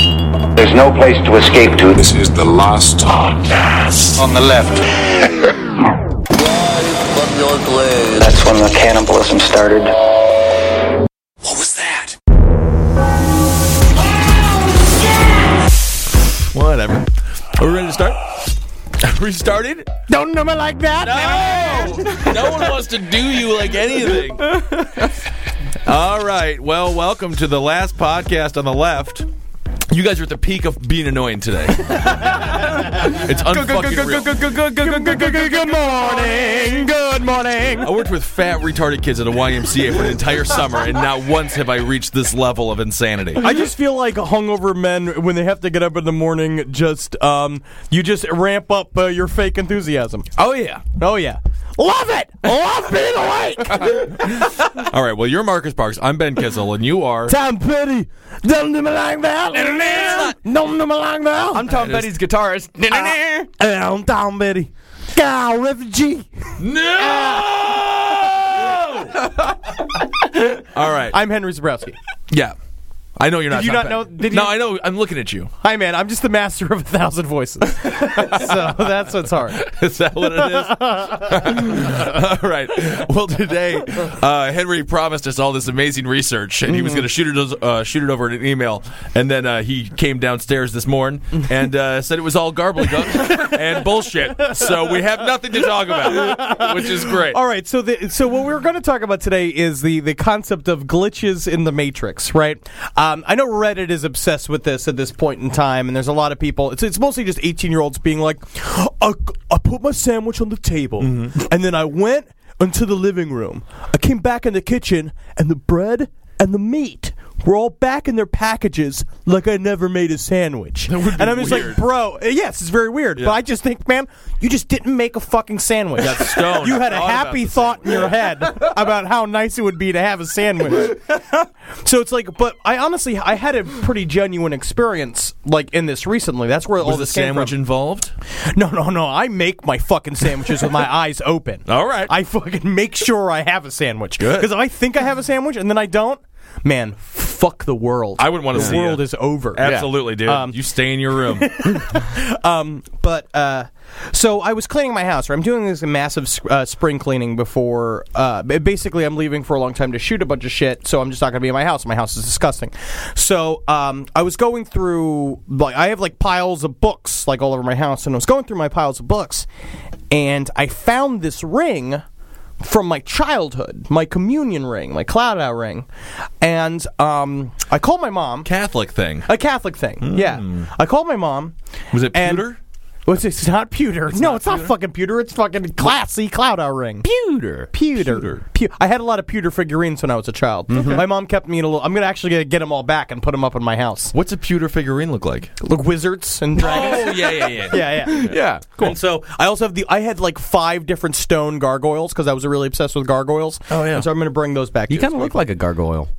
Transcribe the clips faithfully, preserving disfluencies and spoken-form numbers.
There's no place to escape to. This is the last podcast. On the left. That's when the cannibalism started. What was that? Whatever. Are we ready to start? Are we started? Don't know me like that. No! No one wants to do you like anything. All right. Well, welcome to the last podcast on the left. You guys are at the peak of being annoying today. It's unfucking real. Good morning. Good morning. I worked with fat, retarded kids at a Y M C A for an entire summer, and not once have I reached this level of insanity. I just feel like hungover men, when they have to get up in the morning, just, um, you just ramp up uh, your fake enthusiasm. Oh, yeah. Oh, yeah. Love it! Love being awake! All right, well, you're Marcus Parks. I'm Ben Kissel, and you are... Tom Petty. Don't do me like that. Don't do me like that. I'm Tom Petty's guitarist. I'm Tom Petty. God, refugee. No! All right. I'm Henry Zabrowski. Yeah. I know you're not. Did you Tom not Petty. know? Did you? No, I know. I'm looking at you. Hi, man. I'm just the master of a thousand voices. So that's what's hard. Is that what it is? All right. Well, today, uh, Henry promised us all this amazing research, and he was going to shoot it, uh, shoot it over in an email. And then uh, he came downstairs this morning and uh, said it was all gobbledygook and bullshit. So we have nothing to talk about, which is great. All right. So, the, so what we're going to talk about today is the the concept of glitches in the Matrix, right? Um, I know Reddit is obsessed with this at this point in time, and there's a lot of people. It's it's mostly just eighteen-year-olds being like, I, I put my sandwich on the table, mm-hmm. and then I went into the living room. I came back in the kitchen, and the bread and the meat were all back in their packages like I never made a sandwich. That would be and I'm just weird. like, bro, yes, it's very weird. Yeah. But I just think, man, you just didn't make a fucking sandwich. You got stoned. You had a Thought happy about thought in your head about how nice it would be to have a sandwich. So it's like, but I honestly, I had a pretty genuine experience like in this recently. That's where all Was the this came sandwich from. involved? No, no, no. I make my fucking sandwiches with my eyes open. All right. I fucking make sure I have a sandwich. Good. Because if I think I have a sandwich and then I don't, man, fuck the world. I wouldn't want to the see The world ya. is over. Absolutely, dude. Um, you stay in your room. um, but uh, so I was cleaning my house. Right? I'm doing this massive uh, spring cleaning before. Uh, basically, I'm leaving for a long time to shoot a bunch of shit. So I'm just not going to be in my house. My house is disgusting. So um, I was going through. Like I have like piles of books like all over my house, and I was going through my piles of books, and I found this ring from my childhood, my communion ring, my cloud out ring, and um, I called my mom. Catholic thing. A Catholic thing, mm. yeah. I called my mom. Was it and- pewter? What's it? It's not pewter. It's no, not it's pewter? not fucking pewter. It's fucking classy cloud out ring. Pewter. Pewter. Pewter. Pew- I had a lot of pewter figurines when I was a child. Mm-hmm. My mom kept me in a little. I'm gonna actually get them all back and put them up in my house. What's a pewter figurine look like? Look, wizards and dragons. Oh, yeah, yeah, yeah. yeah, yeah, Yeah, cool. And so I also have the. I had like five different stone gargoyles because I was really obsessed with gargoyles. Oh, yeah. And so I'm gonna bring those back. You too. kind of look like a gargoyle.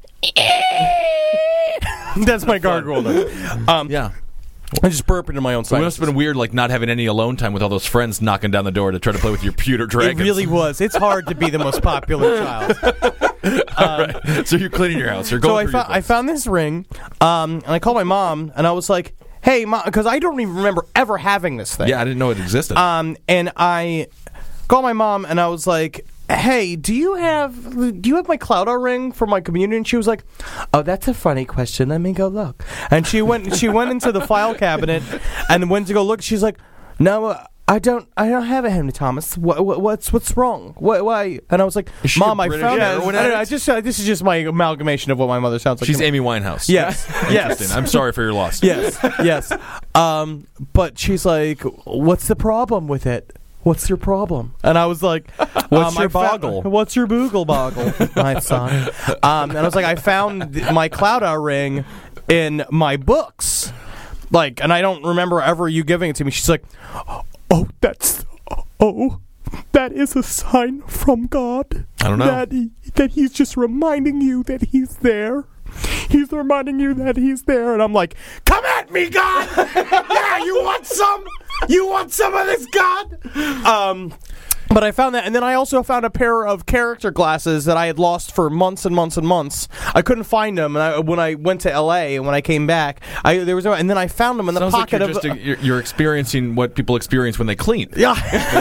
That's my gargoyle. um, Yeah. I just burped into my own It sinuses. must have been weird, like, not having any alone time with all those friends knocking down the door to try to play with your pewter dragons. It really was. It's hard to be the most popular child. All right. So you're cleaning your house. You're So going I, through fo- your I found this ring, um, and I called my mom, and I was like, "Hey, mom," because I don't even remember ever having this thing. Yeah, I didn't know it existed. Um, and I called my mom, and I was like, "Hey, do you have do you have my cloud ring for my communion?" And she was like, "Oh, that's a funny question. Let me go look." And she went she went into the file cabinet and went to go look. She's like, "No, uh, I don't I don't have a Henry Thomas. What, what what's what's wrong? What why?" And I was like, Is she "Mom, a I British found heroin it. I, don't know, I addict? just uh, this is just my amalgamation of what my mother sounds like." She's Amy Winehouse. Yes. Yes. Interesting. I'm sorry for your loss. Yes, yes. Um, but she's like, "What's the problem with it? What's your problem?" And I was like, What's um, your I found- boggle? What's your boogle boggle, my son?" Um, and I was like, I found th- my cloud out ring in my books. Like, and I don't remember ever you giving it to me. She's like, "Oh, that's, oh, that is a sign from God. I don't know. That, he, that he's just reminding you that he's there. He's reminding you that he's there." And I'm like, "Come at me, God! Yeah, you want some? You want some of this, God?" Um, But I found that, and then I also found a pair of character glasses that I had lost for months and months and months. I couldn't find them, and I, when I went to L A and when I came back, I there was no, and then I found them in the Sounds like pocket you're, of. just a, you're, you're experiencing what people experience when they clean. Yeah,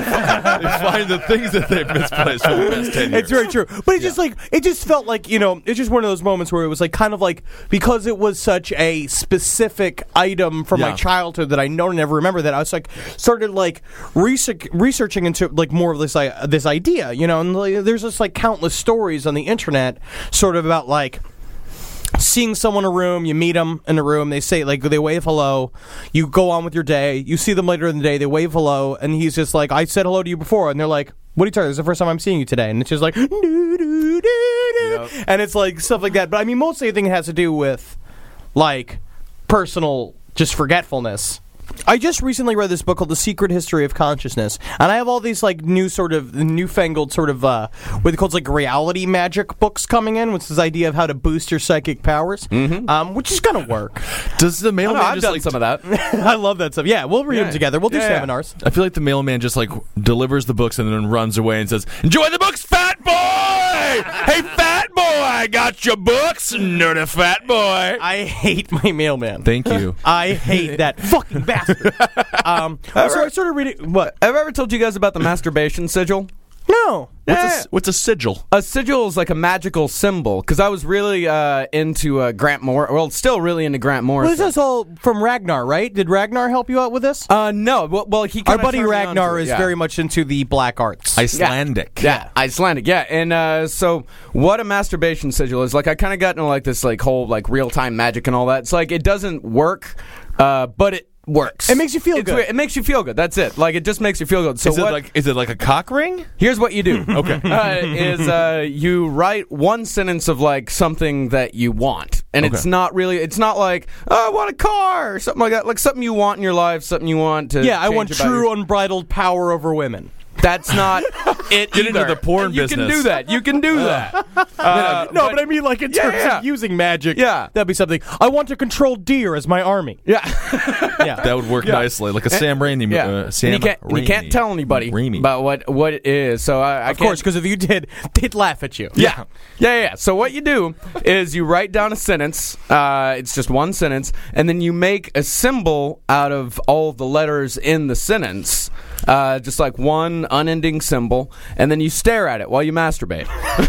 They find the things that they've misplaced for the past ten years. it's very true. But it just like it just felt like you know it's just one of those moments where it was like kind of like because it was such a specific item from Yeah. my childhood that I don't never remember that I was like started like research, researching into like more of this uh, this idea, you know, and like, there's just like countless stories on the internet, sort of about like. Seeing someone in a room, you meet them in a room, they say, like, they wave hello, you go on with your day, you see them later in the day, they wave hello, and he's just like, I said hello to you before, and they're like, what are you talking about? This is the first time I'm seeing you today, and it's just like, doo, doo, doo, doo. Yep. And it's like, stuff like that, but I mean, mostly I think it has to do with, like, personal, just forgetfulness. I just recently read this book called The Secret History of Consciousness, and I have all these like new sort of newfangled sort of uh, what they call like reality magic books coming in, which is this idea of how to boost your psychic powers, mm-hmm. um, which is gonna work. Does the I mailman don't know, I've just done like some of that. I love that stuff. Yeah, we'll read Yeah. them together. We'll do Yeah, yeah. seminars. I feel like the mailman just like delivers the books and then runs away and says, "Enjoy the books, fat boy! Hey, fat boy, I got your books, nerdy fat boy." I hate my mailman. Thank you. I hate that fucking bastard. um, so I started reading. What? Have I ever told you guys about the masturbation sigil? No. What's, Yeah. a, what's a sigil? A sigil is like a magical symbol because I was really uh, into uh, Grant Morrison. Well, still really into Grant Well, Morrison. this is all from Ragnar, right? Did Ragnar help you out with this? Uh, no. Well, well he Our kinda buddy turned me on to Ragnar it, is yeah. very much into the black arts. Icelandic. Yeah, Icelandic. Yeah, and uh, so what a masturbation sigil is like. I kind of got into like this like whole like real time magic and all that. It's like it doesn't work, uh, but it works. It makes you feel It's good. weird. It makes you feel good. That's it. Like it just makes you feel good. So Is what? it like is it like a cock ring? Here's what you do. Okay. Uh, is uh, you write one sentence of like something that you want, and Okay. it's not really. It's not like oh, I want a car or something like that. Like something you want in your life, something you want to. Yeah, I change want about true your- unbridled power over women. That's not it. Get into either. the porn And you business. can do that. You can do that. Uh, no, but, I mean, like in Yeah, terms yeah. of using magic, Yeah. that'd be something. I want to control deer as my army. yeah. Yeah, That would work nicely, like a Sam Raimi. Yeah, Uh, Sam and you can't, and you can't Raimi. tell anybody Raimi. about what, what it is. So I, I of course, because if you did, they'd laugh at you. Yeah. yeah, yeah, yeah. So what you do is you write down a sentence. Uh, it's just one sentence, and then you make a symbol out of all of the letters in the sentence. Uh, just like one unending symbol, and then you stare at it while you masturbate.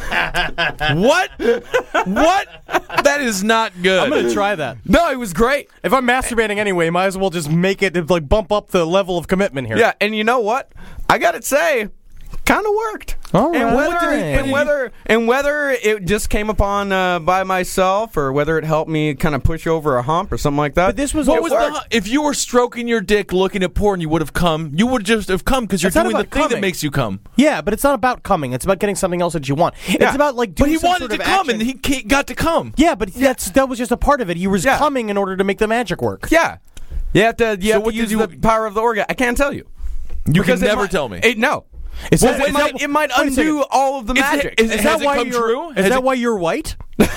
What? What? That is not good. I'm gonna try that. No, it was great. If I'm masturbating anyway, might as well just make it like bump up the level of commitment here. Yeah, and you know what? I gotta say, kind of worked. All and right. whether What did it- and whether and whether it just came upon uh, by myself or whether it helped me kind of push over a hump or something like that. But this was What it was worked. the? If you were stroking your dick, looking at porn, you would have come. You would just have come because you're It's not doing the about thing that coming. makes you come. Yeah, but it's not about coming. It's about getting something else that you want. It's Yeah. about like But doing he some wanted sort to of come, action. and he ca- got to come. Yeah, but that's that was just a part of it. He was Yeah. coming in order to make the magic work. yeah, you have to. You So have what to did use you- the power of the orgasm. I can't tell you. You Because can it never might- tell me. It, no. Is Well, that- it, is might, that- it might wait a second. undo all of the Is it- magic. is- Is Has that it why come you're? true? Is Has that it- why you're white?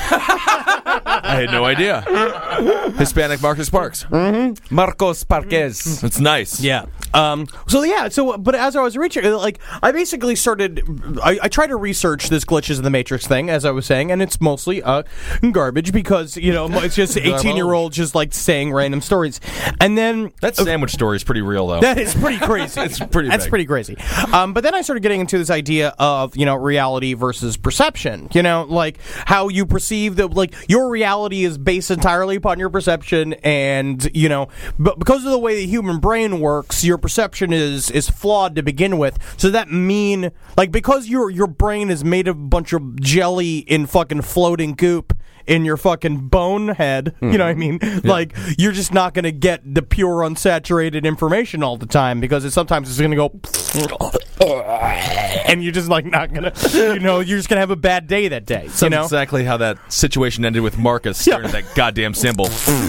I had no idea. Hispanic Marcus Parks. Marcos Parquez. That's nice. Yeah. Um. So yeah. So, but as I was reaching, like, I basically started. I, I tried to research this glitches in the Matrix thing, as I was saying, and it's mostly uh garbage because you know it's just eighteen year olds just like saying random stories, and then That sandwich story is pretty real, though. that is pretty crazy. It's pretty That's big. pretty crazy. Um, but then I started getting into this idea of you know reality versus perception. You know, like how you perceive that, like your reality is based entirely upon your perception, and you know, but because of the way the human brain works, your perception is is flawed to begin with. So that mean like because your your brain is made of a bunch of jelly in fucking floating goop in your fucking bone head, you know what I mean? Like, you're just not going to get the pure unsaturated information all the time because it, sometimes it's going to go and you're just like not going to, you know, you're just going to have a bad day that day, That's you know? exactly how that situation ended with Marcus staring at that goddamn symbol.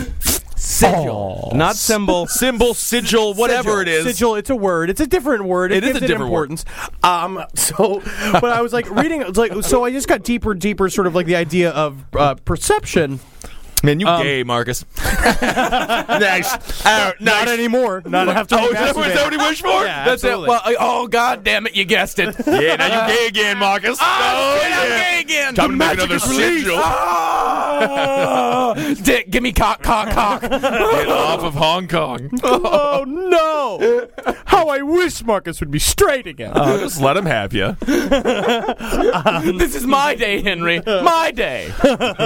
Sigil. Not symbol. Symbol, sigil, whatever it is. Sigil, it's a word. It's a different word. It, It is gives a different word. importance. Um, so, but I was like reading, it's like, so I just got deeper, and deeper, sort of like the idea of uh, perception. Man, you gay, Marcus. Nice. Uh, Not nice. anymore. Not after Oh, we is that, is masturbate. that what he wished for? Yeah, That's absolutely. it. Well, I- oh god damn it, you guessed it. Yeah, now you gay again, Marcus. Oh, shit, I'm gay again. Time to The make magic another is released. sigil. Oh, Dick, give me cock, cock, cock. Get off of Hong Kong. Oh no! How I wish Marcus would be straight again. Oh, just let him have you. This is my day, Henry. My day.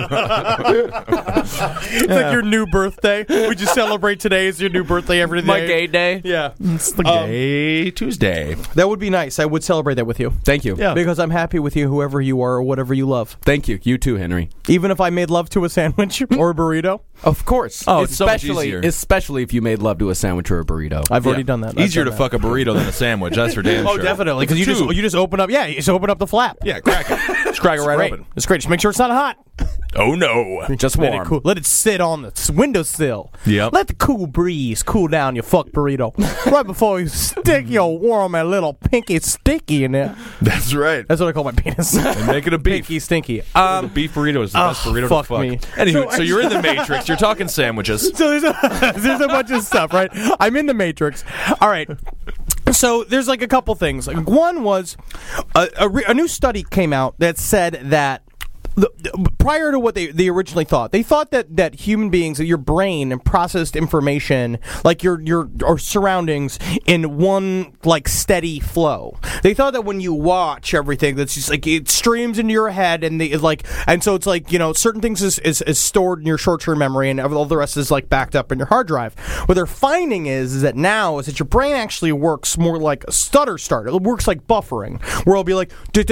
It's like your new birthday. Would you celebrate today as your new birthday every day? My gay day. Yeah, It's the gay Tuesday. that would be nice. I would celebrate that with you. Thank you. Yeah. Because I'm happy with you, whoever you are or whatever you love. Thank you. You too, Henry. Even if I made love to a sandwich or a burrito, Of course. Oh, it's so much especially, easier. especially if you made love to a sandwich or a burrito. I've already Yeah. done that. I've Easier done to that. fuck a burrito than a sandwich. That's for damn Oh, sure. definitely. Because you just Tube. you just open up. Yeah, you just open up the flap. Yeah, crack it. Just crack it right Great. open. It's great. Just make sure it's not hot. Oh no. Just Let warm. it, cool. Let it sit on the s- windowsill. Yep. Let the cool breeze cool down your fuck burrito right before you stick your warm and little pinky sticky in there. That's right. That's what I call my penis. And make it a beef. Pinky stinky. Um, the beef burrito is the best oh, burrito fuck to fuck. me. Anywho, so, So- you're in the Matrix. You're talking sandwiches. So there's a, there's a bunch of stuff, right? I'm in the Matrix. All right. So there's like a couple things. Like one was a, a, re- a new study came out that said that the, the- prior to what they, they originally thought, they thought that, that human beings, that your brain processed information like your your or surroundings in one like steady flow. They thought that when you watch everything, that's just like it streams into your head, and the like, and so it's like, you know, certain things is, is, is stored in your short term memory, and all the rest is like backed up in your hard drive. What they're finding is, is that now is that your brain actually works more like a stutter start. It works like buffering, where it'll be like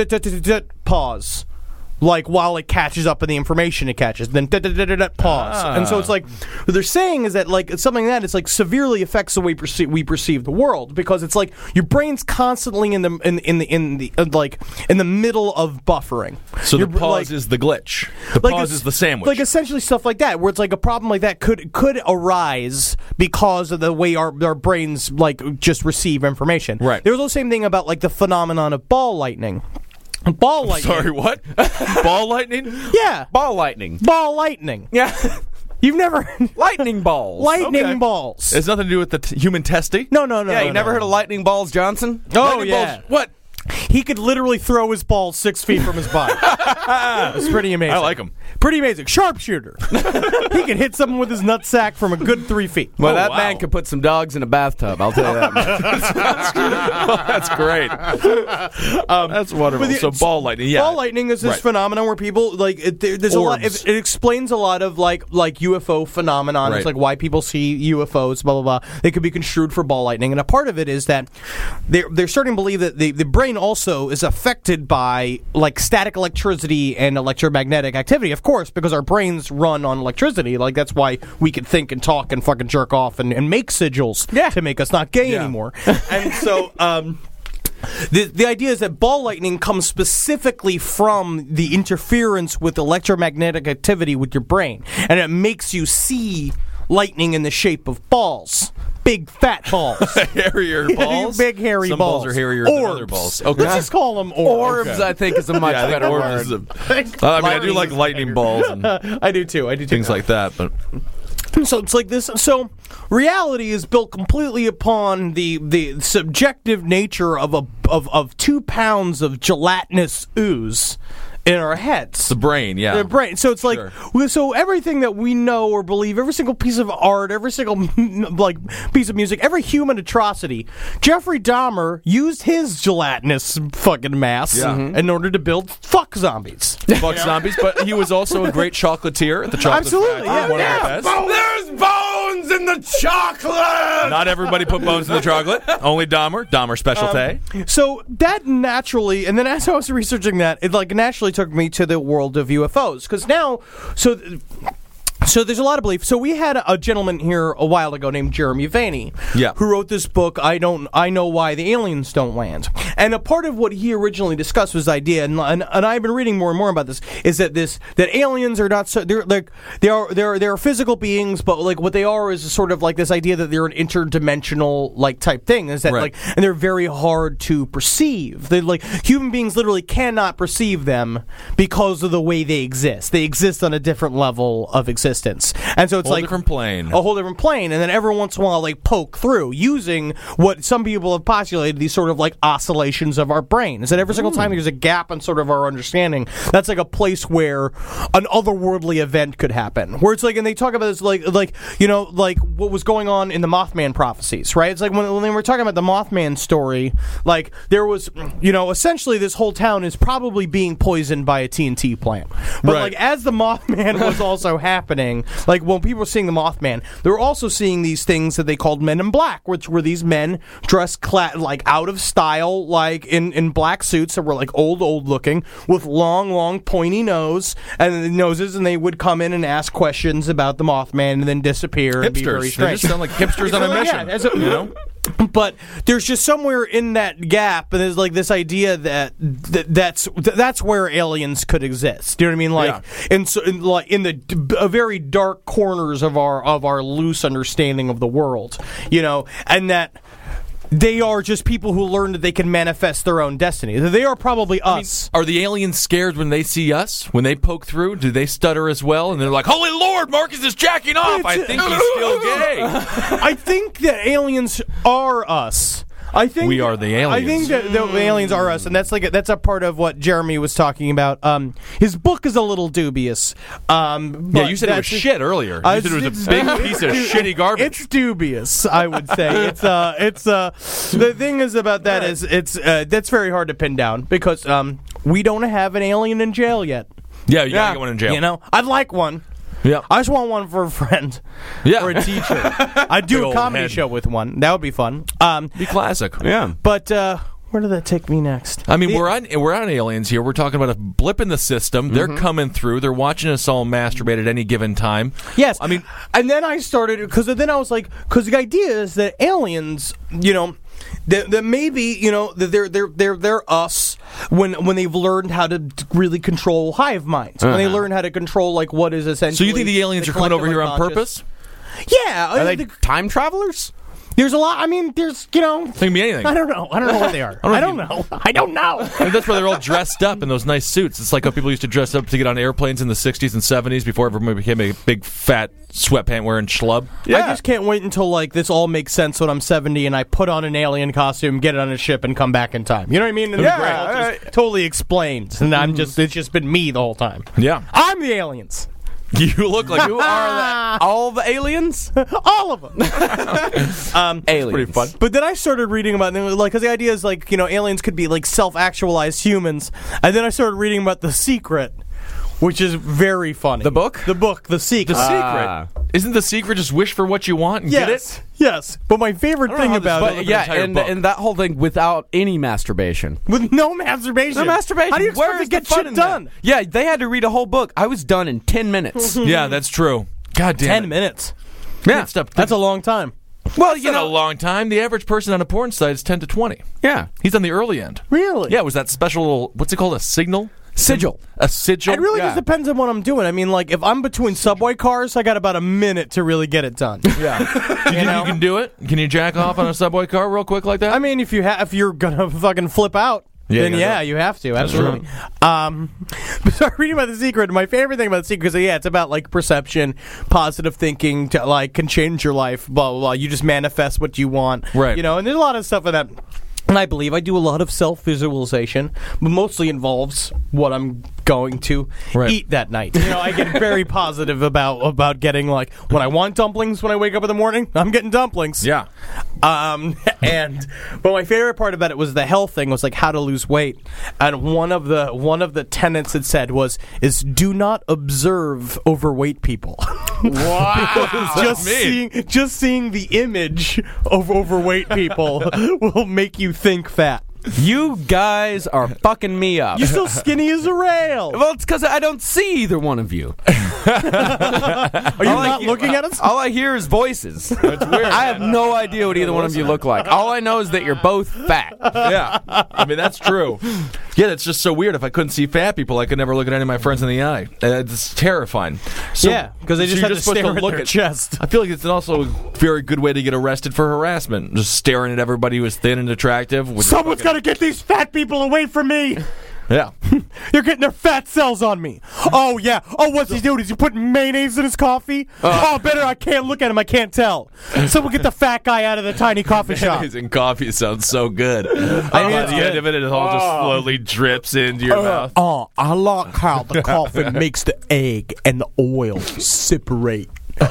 pause. Like while it catches up in the information it catches, then da, da, da, da, da, pause, Ah. and so it's like what they're saying is that like something like that it's like severely affects the way perceive, we perceive the world, because it's like your brain's constantly in the in, in the in the uh, like in the middle of buffering. So Your the br- pause like- is the glitch. The like pause es- is the sandwich. Like essentially stuff like that, where it's like a problem like that could could arise because of the way our our brains like just receive information. Right. There was the same thing about like the phenomenon of ball lightning. Ball lightning. Sorry, what? Ball lightning? Yeah. Ball lightning. Ball lightning. Yeah. You've never Lightning balls. lightning Okay. balls. It's nothing to do with the t- human testy? no, no, no. Yeah, no, you never no. heard of Lightning Balls Johnson? Oh, Lightning yeah. Balls, what? He could literally throw his ball six feet from his body. It's pretty amazing. I like him. Pretty amazing. Sharpshooter. He could hit someone with his nutsack from a good three feet. Well, Oh, that wow. man could put some dogs in a bathtub, I'll tell you that. That's great. That's wonderful. but the- so ball lightning, yeah. Ball lightning is this Right. phenomenon where people like it, there, there's a lot. Orbs. It, it explains a lot of like like U F O phenomenon. Right. It's like why people see U F Os. Blah blah blah. They could be construed for ball lightning, and a part of it is that they're they're starting to believe that the the brain also is affected by like static electricity and electromagnetic activity. Of course, because our brains run on electricity. Like that's why we can think and talk and fucking jerk off and, and make sigils Yeah. to make us not gay Yeah. anymore. And so. um The, the idea is that ball lightning comes specifically from the interference with electromagnetic activity with your brain, and it makes you see lightning in the shape of balls, big fat balls, Hairier balls? big hairy Some balls. balls are hairier than Orbs. other balls. Okay. Let's just call them orbs. Orbs, I think, is a much Yeah, I think better orbs word. is a- Uh, I mean, I do Lightning like is lightning balls and I do too. I do too. things like that, but So it's like this. So reality is built completely upon the the subjective nature of a of, of two pounds of gelatinous ooze in our heads. the brain, yeah. The brain. So it's like, Sure. we- so everything that we know or believe, every single piece of art, every single like piece of music, every human atrocity, Jeffrey Dahmer used his gelatinous fucking mass Yeah. Mhm. in order to build fuck zombies. Fuck zombies, but he was also a great chocolatier at the chocolate Absolutely, factory, yeah. one Yeah, of the best. There's bones in the chocolate! Not everybody put bones in the chocolate. Only Dahmer. Dahmer specialty. So that naturally, and then as I was researching that, it like naturally took me to the world of U F Os, because now, so. So there's a lot of belief. So we had a gentleman here a while ago named Jeremy Vaney, Yeah. who wrote this book. I don't. I know why the aliens don't land. And a part of what he originally discussed was the idea, and, and, and I've been reading more and more about this, is that this that aliens are not so they're like they are they're they're physical beings, but like what they are is sort of like this idea that they're an interdimensional like type thing. Is that Right. like and they're very hard to perceive. They like human beings literally cannot perceive them because of the way they exist. They exist on a different level of existence, and so it's Whole like different plane. a whole different plane, and then every once in a while, like poke through using what some people have postulated these sort of like oscillations of our brain. Is that every single time there's a gap in sort of our understanding, that's like a place where an otherworldly event could happen. Where it's like, and they talk about this like like you know like what was going on in the Mothman prophecies, right? It's like when, when they were talking about the Mothman story, like there was, you know, essentially this whole town is probably being poisoned by a T N T plant, but Right. like as the Mothman was also happening, like when people were seeing the Mothman, they were also seeing these things that they called Men in Black, which were these men dressed cla- like out of style, like in, in black suits that were like old, old looking, with long, long, pointy nose and noses, and they would come in and ask questions about the Mothman and then disappear and be very Hipsters. They strange. just sound like hipsters on a Yeah, mission. that's a- you know? But there's just somewhere in that gap, and there's like this idea that, that that's that's where aliens could exist. Do you know what I mean? Like, in, so, in like in the d- uh, very dark corners of our of our loose understanding of the world, you know, and that they are just people who learn that they can manifest their own destiny. They are probably us. Are the aliens scared when they see us? When they poke through, do they stutter as well? And they're like, "Holy Lord, Marcus is jacking off. I think he's still gay." I think that aliens are us. I think We are the I think aliens. that the aliens are us, and that's like a, that's a part of what Jeremy was talking about. Um, his book is a little dubious. Um, Yeah, but you said it was that's- shit earlier. You Uh, said it was it's- a big piece of shitty garbage. It's dubious, I would say. It's uh, it's uh, the thing is about that is it's uh, that's very hard to pin down because um, we don't have an alien in jail yet. yeah, you Yeah. gotta get one in jail. You know, I'd like one. Yeah. I just want one for a friend Yeah. or a teacher. I'd do Big a old comedy head. show with one. That would be fun. Um, Be classic. Yeah. but uh, where did that take me next? I mean, The- we're on we're on aliens here. We're talking about a blip in the system. They're coming through. They're watching us all masturbate at any given time. Yes, I mean, and then I started because then I was like, because the idea is that aliens, you know, that, that maybe you know that they're they're they're they're us when when they've learned how to d- really control hive minds. When they Uh-huh. learn how to control like what is so essentially. you think the aliens are coming over here on collective purpose? Yeah, Are uh, they the- time travelers? there's a lot. I mean, there's you know. It can be anything. I don't know. I don't know what they are. I don't know. I don't know. I mean, that's why they're all dressed up in those nice suits. It's like how people used to dress up to get on airplanes in the sixties and seventies before everyone became a big fat sweatpant wearing schlub. I just can't wait until like this all makes sense when I'm seventy and I put on an alien costume, get it on a ship, and come back in time. You know what I mean? And Yeah, it's all just right. totally explained. And I'm just it's just been me the whole time. Yeah. I'm the aliens. You look like You are the, all the aliens? All of them. um, Aliens. pretty fun. But then I started reading about them, like, because the idea is like, you know, aliens could be like self-actualized humans, and then I started reading about The Secret, which is very funny. The book? The book, The Secret. The Ah. secret. Isn't the secret just wish for what you want and get Yes, it? yes. But my favorite don't know thing how this about book- it, an Yeah, entire and, book. and that whole thing without any masturbation. with no masturbation. No masturbation. How do you expect Where to is get the fun shit in that? done? Yeah, they had to read a whole book. I was done in ten minutes. Yeah, that's true. God damn Ten it. minutes. Yeah. Stop. That's a long time. Well, You you know, a know, long time. The average person on a porn site is ten to twenty. yeah. He's on the early end. Really? Yeah, it was that special little, what's it called? A signal? Sigil. A sigil? It really Yeah. just depends on what I'm doing. I mean, like, if I'm between subway cars, I got about a minute to really get it done. Yeah. Do you think know? you can do it? Can you jack off on a subway car real quick like that? I mean, if you ha- if you're gonna fucking flip out, Yeah, then you gotta yeah, do it. you have to. Absolutely. Um, so reading about The Secret, my favorite thing about The Secret, because yeah, it's about like perception, positive thinking, to like can change your life. Blah blah blah. You just manifest what you want. Right. You know, and there's a lot of stuff in that. And I believe I do a lot of self-visualization, but mostly involves what I'm going to Right. eat that night. You know, I get very positive about about getting like when I want dumplings when I wake up in the morning, I'm getting dumplings. yeah. Um, and but my favorite part about it was the health thing was like how to lose weight, and one of the one of the tenets it said was is do not observe overweight people. Wow. just seeing just seeing the image of overweight people will make you think fat. You guys are fucking me up. You're so skinny as a rail. Well, it's because I don't see either one of you. Are you not looking at us? All I hear is voices. It's weird. I have no idea what either one of you look like. All I know is that you're both fat. Yeah, I mean that's true. Yeah, that's just so weird. If I couldn't see fat people, I could never look at any of my friends in the eye. Uh, It's terrifying. So, Yeah, because they so just you're have to supposed stare at look their at chest. I feel like it's also a very good way to get arrested for harassment. Just staring at everybody who is thin and attractive. with your Someone's got fucking- to get these fat people away from me. Yeah. You're getting their fat cells on me. Oh, yeah. Oh, what's he doing? Is he putting mayonnaise in his coffee? oh, better. I can't look at him. I can't tell. Someone get the fat guy out of the tiny coffee shop. Amazing coffee sounds so good. I mean, it's at the good. end of it, it all just slowly drips into your mouth. Oh, I like how the coffee makes the egg and the oil separate. Make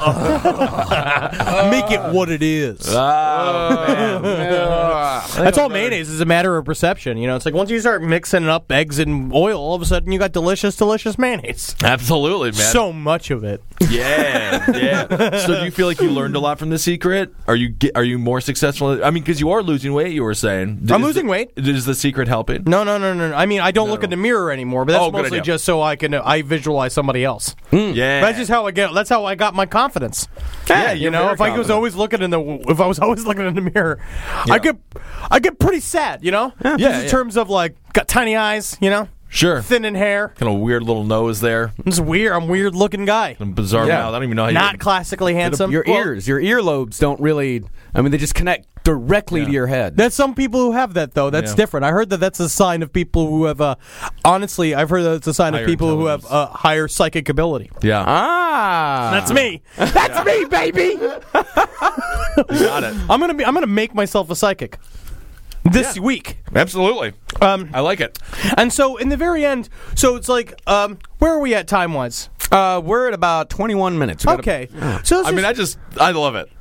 it what it is. Oh, man. That's all mayonnaise is a matter of perception. You know, it's like once you start mixing up eggs and oil, all of a sudden you got delicious, delicious mayonnaise. Absolutely, man. So much of it. Yeah, yeah. So do you feel like you learned a lot from The Secret? Are you get, are you more successful? I mean, because you are losing weight, you were saying. I'm Is losing the, weight. Is The Secret helping? No, no, no, no. no. I mean, I don't look in the mirror anymore, but that's Oh, good mostly idea. just so I can uh, I visualize somebody else. Yeah. That's just how I get. That's how I got my confidence. Yeah, you you're know, very if I was confident. always looking in the if I was always looking in the mirror, I get I get pretty sad. You know, Yeah, Just in yeah. terms of like got tiny eyes. You know, Sure. thin in hair. Kind of weird little nose there. It's weird. I'm a weird looking guy. And bizarre Yeah. mouth. I don't even know how you Not would- classically handsome. Your Well, ears, your earlobes don't really. I mean, they just connect directly Yeah. to your head. That's some people who have that though. That's Yeah. different. I heard that that's a sign of people who have. Uh, honestly, I've heard that it's a sign Higher of people who have intelligence. uh, higher psychic ability. Yeah. Ah, That's me. That's me, baby. Got it. I'm gonna be. I'm gonna make myself a psychic this week. Absolutely. Um, I like it. and so in the very end, so it's like, um, where are we at time wise? Uh, we're at about twenty-one minutes. We gotta- Okay. So this I is- mean, I just, I love it.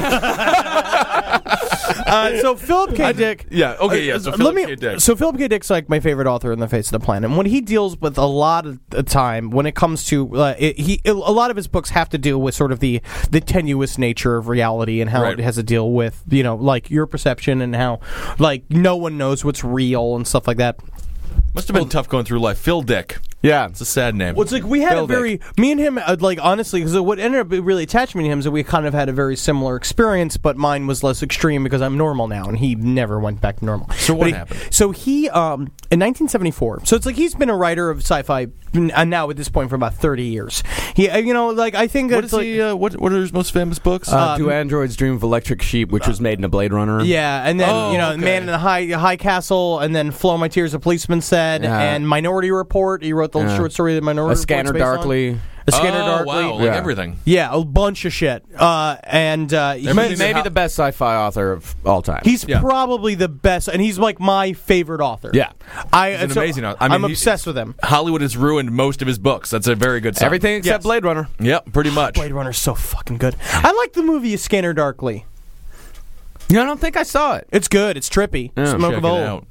uh, so Philip K. Dick. Yeah, okay, yeah. So Uh, Philip let me, K. Dick. So Philip K. Dick's like my favorite author in the face of the planet. And what he deals with a lot of the time when it comes to uh, it, he, a lot of his books have to deal with sort of the the tenuous nature of reality and how Right. it has to deal with, you know, like your perception and how like no one knows what's real and stuff like that. Must have been tough going through life. Phil Dick. Yeah. It's a sad name. Well, it's like we had Phil a very me and him uh, like honestly because what ended up really attaching me to him is that we kind of had a very similar experience, but mine was less extreme because I'm normal now, and he never went back to normal. So what But he- happened? So he um in nineteen seventy-four. So it's like he's been a writer of sci-fi and now at this point for about thirty years. He uh, you know like I think What it's is like, he? Uh, what What are his most famous books? Uh, Do Androids Dream of Electric Sheep, which was made in a Blade Runner? Yeah, and then Oh, you know, okay. Man in the High High Castle, and then Flow My Tears, a Policeman Said, Yeah. and Minority Report. He wrote the Yeah. short story, The Minority A Report. Scanner Darkly. A Scanner oh, Darkly. wow, like Yeah. everything. Yeah, a bunch of shit. Uh, and uh, he- Everything Maybe how- the best sci-fi author of all time. he's Yeah. probably the best, and he's like my favorite author. Yeah. I, an so amazing author. I mean, I'm he- obsessed with him. Hollywood has ruined most of his books. That's a very good sign. Everything except Yes. Blade Runner. Yep, pretty much. Blade Runner's so fucking good. I like the movie Scanner Darkly. Yeah, I don't think I saw it. It's good. It's trippy. Smoke Check of it old. out.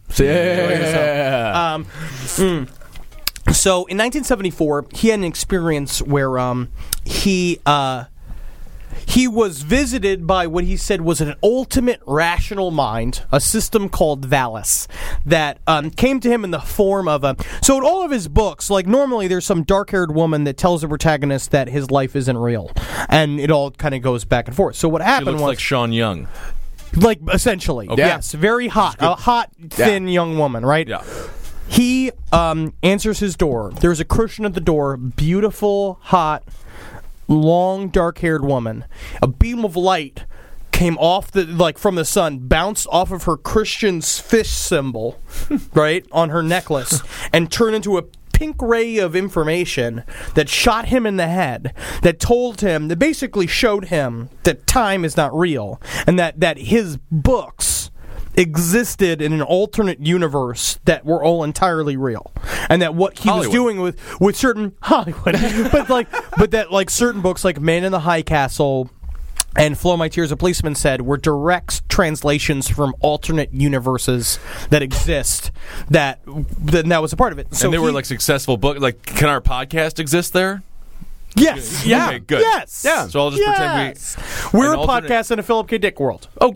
Yeah. Um, mm. So in nineteen seventy-four, he had an experience where um, he uh, he was visited by what he said was an ultimate rational mind, a system called Valis, that um, came to him in the form of a. So in all of his books, like normally there's some dark-haired woman that tells the protagonist that his life isn't real, and it all kind of goes back and forth. So what He happened looks was like Sean Young. like essentially, Okay. yes, very hot, a hot, thin young woman, right? Yeah. He um, answers his door. There's a Christian at the door. Beautiful, hot, long, dark-haired woman. A beam of light came off the like from the sun, bounced off of her Christian's fish symbol, right on her necklace, and turned into a pink ray of information that shot him in the head. That told him, that basically showed him that time is not real, and that that his books existed in an alternate universe that were all entirely real, and that what he Hollywood. was doing with with certain Hollywood, but like, but that like certain books like Man in the High Castle and Flow My Tears, a Policeman Said, were direct translations from alternate universes that exist. That that, that was a part of it. So and they were he- like successful books. Like, can our podcast exist there? yes, Yeah. Okay, good. yes, Yeah. So I'll just yes. pretend we. We're an a alternate- podcast in a Philip K. Dick world. Oh, great.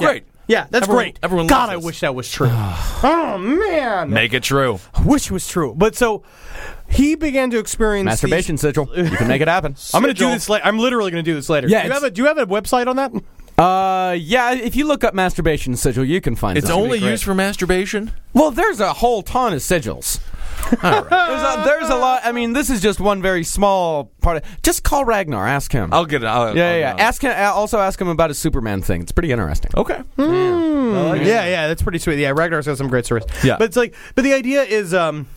Yeah, that's Everyone- great. everyone God, loves I us. wish that was true. Oh, man. Make it true. I wish it was true. But so he began to experience Masturbation these- sigil. You can make it happen. I'm going to do Sigil. this later. I'm literally going to do this later. Yeah, do you, it's- have a, do you have a website on that? Uh, yeah. If you look up masturbation sigil, you can find. It's something. only great. used for masturbation? Well, there's a whole ton of sigils. There's, a, there's a lot. I mean, this is just one very small part. Of, just call Ragnar. Ask him. I'll get it. I'll, yeah, I'll, yeah. I'll- Ask him. uh, Also, ask him about his Superman thing. It's pretty interesting. Okay. yeah, yeah, that's pretty sweet. Yeah, Ragnar's got some great stories. Yeah. But it's like, but the idea is, um,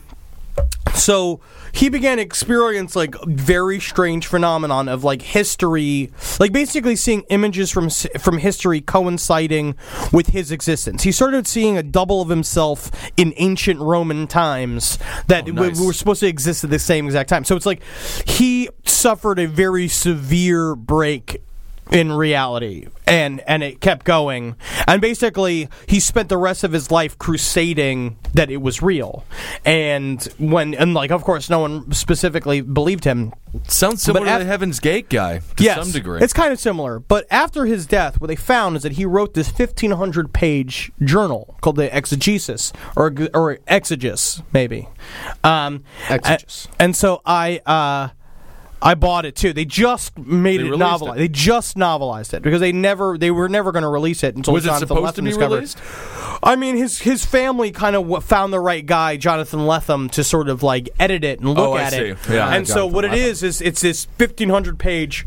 so he began to experience like very strange phenomenon of like history, like basically seeing images from s- from history coinciding with his existence. He started seeing a double of himself in ancient Roman times that Oh, w- nice. were supposed to exist at the same exact time. So it's like he suffered a very severe break in reality, and and it kept going, and basically he spent the rest of his life crusading that it was real, and when and like of course no one specifically believed him. Sounds similar But to af- the Heaven's Gate guy to Yes, some degree. it's kind of similar, but after his death, what they found is that he wrote this fifteen hundred page journal called the Exegesis, or or Exegesis maybe. Um, Exegesis. and, and so I. Uh, I bought it too. They just made They it released novel. it. They just novelized it because they never, they were never going to release it until Was it Jonathan supposed to Lethem be discovered. released? I mean, his his family kind of w- found the right guy, Jonathan Lethem, to sort of like edit it and look Oh, I at it. see. Yeah. and so Jonathan what it Lethem. is is it's this fifteen hundred page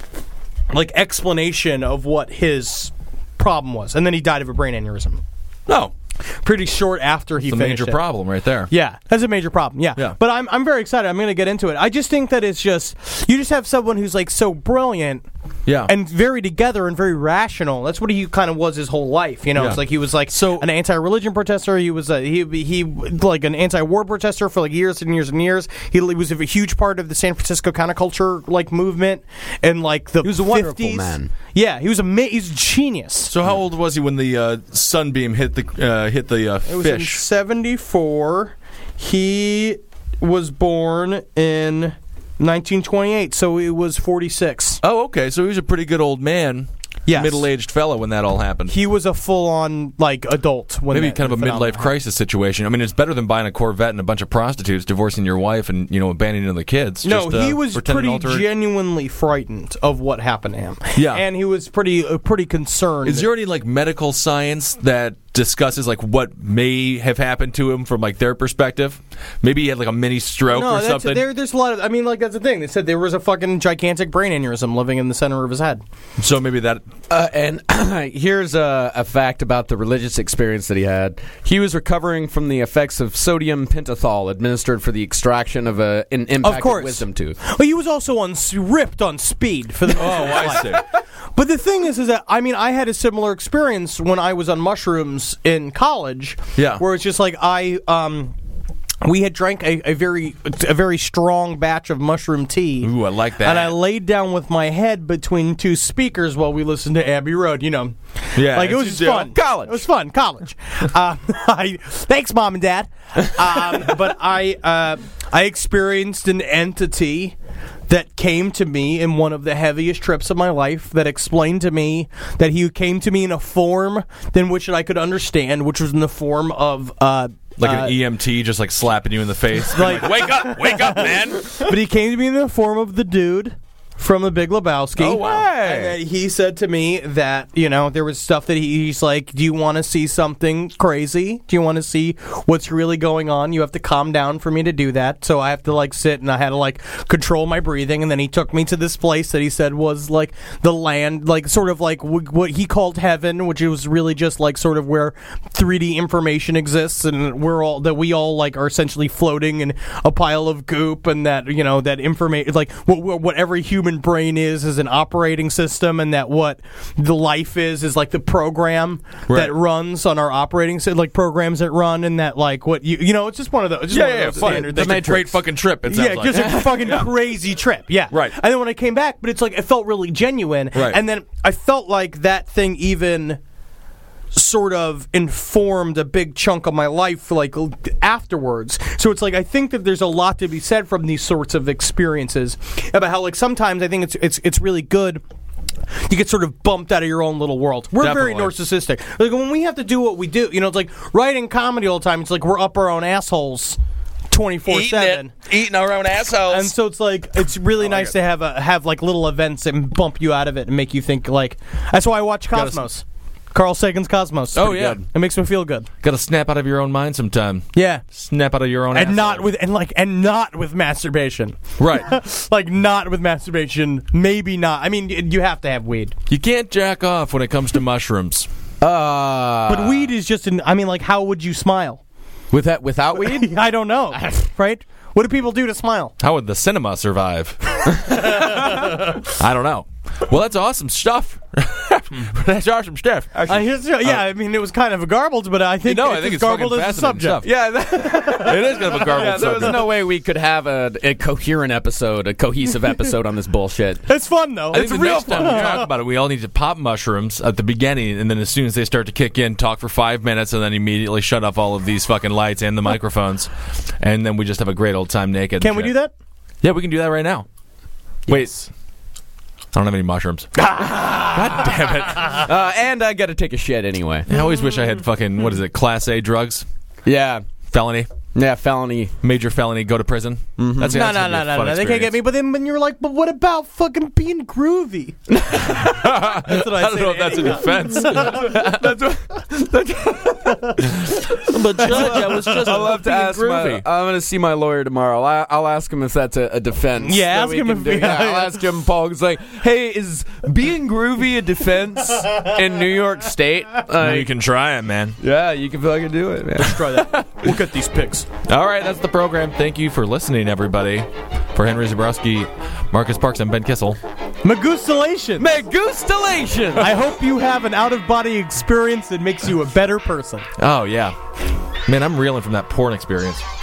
like explanation of what his problem was, and then he died of a brain aneurysm. No. Pretty short after he It's a finished major it. problem right there. Yeah, that's a major problem. Yeah. Yeah. But I'm I'm very excited. I'm going to get into it. I just think that it's just you just have someone who's like so brilliant Yeah. and very together and very rational. That's what he kind of was his whole life. You know, Yeah. it's like he was like So- an anti-religion protester. He was a, he he like an anti-war protester for like years and years and years. He, he was a huge part of the San Francisco counterculture like movement and like the He was a wonderful fifties. man. Yeah, he was a ma- he's a genius. So how old was he when the uh, sunbeam hit the uh, hit the uh, It was in fish? seventy-four. He was born in nineteen twenty-eight, so he was forty-six. Oh, okay. So he was a pretty good old man, Yes. middle-aged fellow when that all happened. He was a full-on like adult when Maybe that kind of a phenomenon midlife crisis situation. I mean, it's better than buying a Corvette and a bunch of prostitutes, divorcing your wife, and you know abandoning the kids. No, Just, uh, he was pretending pretty alter- genuinely frightened of what happened to him. Yeah. and he was pretty uh, pretty concerned. Is there any like medical science that discusses like what may have happened to him from like their perspective? Maybe he had like a mini stroke no, or that's, something. there, there's a lot of. I mean, like that's the thing. They said there was a fucking gigantic brain aneurysm living in the center of his head. So maybe that. Uh, and here's a, a fact about the religious experience that he had. He was recovering from the effects of sodium pentothal administered for the extraction of a, an impacted course. wisdom tooth. Well, he was also on s- ripped on speed for the. Oh, I see. But the thing is, is that I mean, I had a similar experience when I was on mushrooms in college. Yeah. where it's just like I, um, we had drank a, a very, a very strong batch of mushroom tea. Ooh, I like that. And I laid down with my head between two speakers while we listened to Abbey Road. You know, Yeah, like it as was you just do. fun. College. It was fun. College. uh, I, thanks, mom and dad. Um, but I, uh, I experienced an entity that came to me in one of the heaviest trips of my life that explained to me that he came to me in a form in which I could understand, which was in the form of uh, Like uh, an E M T just like slapping you in the face. Like- Like, wake up, wake up, man. but he came to me in the form of the dude from The Big Lebowski. Oh, wow. And then he said to me that, you know, there was stuff that he, he's like, do you want to see something crazy? Do you want to see what's really going on? You have to calm down for me to do that. So I have to, like, sit and I had to, like, control my breathing. And then he took me to this place that he said was, like, the land, like, sort of like w- what he called heaven, which was really just, like, sort of where three D information exists and we're all, that we all, like, are essentially floating in a pile of goop and that, you know, that information, like, what, what every human brain is is an operating system, and that what the life is is like the program Right. that runs on our operating system, like programs that run, and that like what you you know it's just one of those. Just Yeah, one of yeah, those fun. standard That's things. a great fucking trip. It sounds Yeah, like. just a fucking crazy trip. Yeah, Right. And then when I came back, but it's like it felt really genuine. Right. And then I felt like that thing even sort of informed a big chunk of my life like afterwards. So it's like I think that there's a lot to be said from these sorts of experiences about how like sometimes I think it's it's it's really good you get sort of bumped out of your own little world. We're Definitely. very narcissistic. Like when we have to do what we do, you know, it's like writing comedy all the time. It's like we're up our own assholes twenty-four seven. Eating our own assholes. And so it's like it's really Oh, nice to have a, have like little events and bump you out of it and make you think like. That's why I watch Gotta Cosmos. Carl Sagan's Cosmos. It's Oh, pretty yeah. good. It makes me feel good. Got to snap out of your own mind sometime. Yeah, Snap out of your own and asshole. not with and like and not with masturbation. Right. Like not with masturbation. Maybe not. I mean, y- you have to have weed. You can't jack off when it comes to mushrooms. uh, But weed is just an. I mean, like, how would you smile? with that, without weed? I don't know. Right? What do people do to smile? How would the cinema survive? I don't know. Well, that's awesome stuff. That's awesome stuff. I, yeah, I mean, it was kind of a garbled, but I think No, I it's think as it's fucking garbled as the fascinating subject. stuff. Yeah, that, It is kind of a garbled yeah, there was subject. no way we could have a, a coherent episode, a cohesive episode on this bullshit. It's fun though. I think It's the real next time fun. we talk about it, we all need to pop mushrooms at the beginning, and then as soon as they start to kick in, talk for five minutes, and then immediately shut off all of these fucking lights and the microphones, and then we just have a great old time naked. Can we do that? Yeah, we can do that right now. Wait. I don't have any mushrooms. God damn it. Uh, and I got to take a shit anyway. I always wish I had fucking, what is it, Class A drugs? Yeah, Felony? yeah, felony. Major felony, go to prison? Mm-hmm. That's, No, that's no, gonna be no, a no, fun no. They can't get me. experience. But then when you're like, but what about fucking being groovy? That's what I, I don't say know to if that's a Eddie. defense. But Judge, I was just I'll have to being ask my, groovy. I'm going to see my lawyer tomorrow. I'll, I'll ask him if that's a, a defense. Yeah, that ask we him can if- do. yeah, Yeah, I'll yeah. ask him, Paul. It's like, hey, is being groovy a defense in New York State? Like, you can try it, man. yeah, you can fucking do it, man. Try that. We'll get these pics. All right, that's the program. Thank you for listening, everybody. For Henry Zabrowski, Marcus Parks, and Ben Kissel. Magustulation. Magustulation! I hope you have an out-of-body experience that makes you a better person. Oh, yeah. Man, I'm reeling from that porn experience.